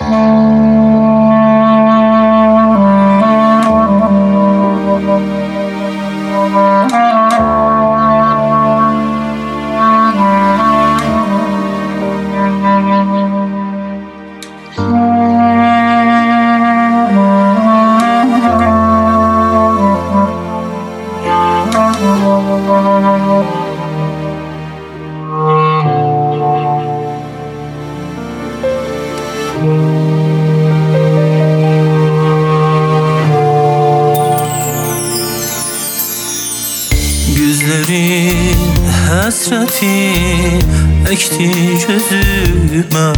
Gözlerin həsrəti əkdi gözümə,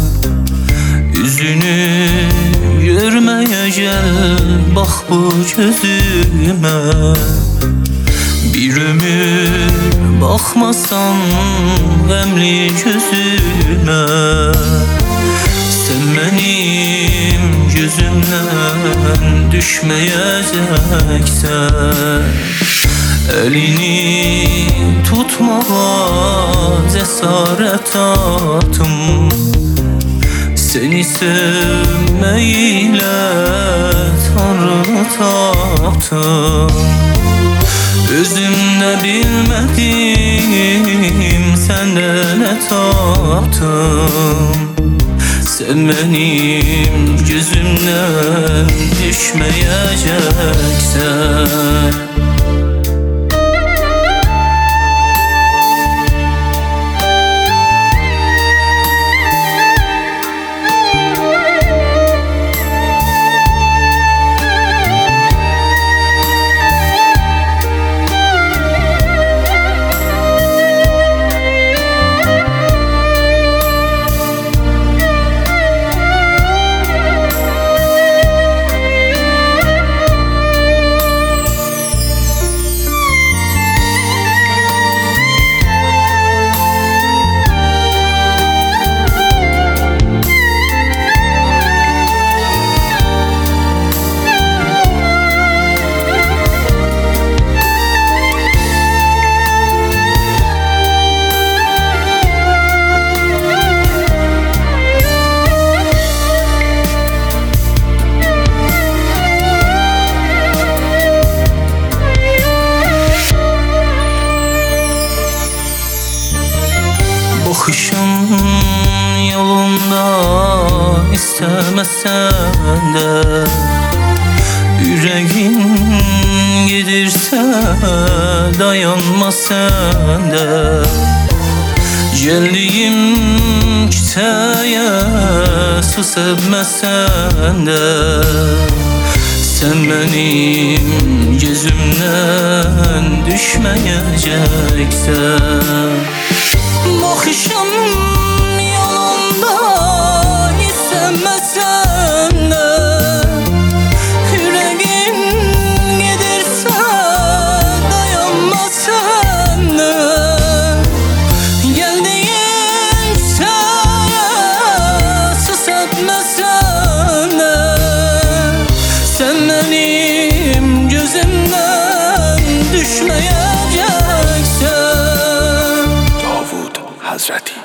üzünü görməyə gəl, bax bu gözümə. Bir ömür baxmasan qəmli gözümə, sən mənim gözümdən düşməyəcəksən. Elini tutmağa cəsarət tapdım, seni sevməklə Tanrını tapdım. Özümdə bilmədim, səndə nə tapdım. Sən mənim gözümdən düşməyəcəksən. Baxışın yolunda istəməsən də, ürəyin gedirsə dayanma sən də. Gəldiyim küçəyə su səpməsən də, sən mənim gözümdən düşməyəcəksən. Baxışım yolunda istəməsən də, ürəyin gedirsə dayanma sən də. Gəldiyim küçəyə su səpməsən də, sən mənim gözümdən düşməyəcəksən. Hazreti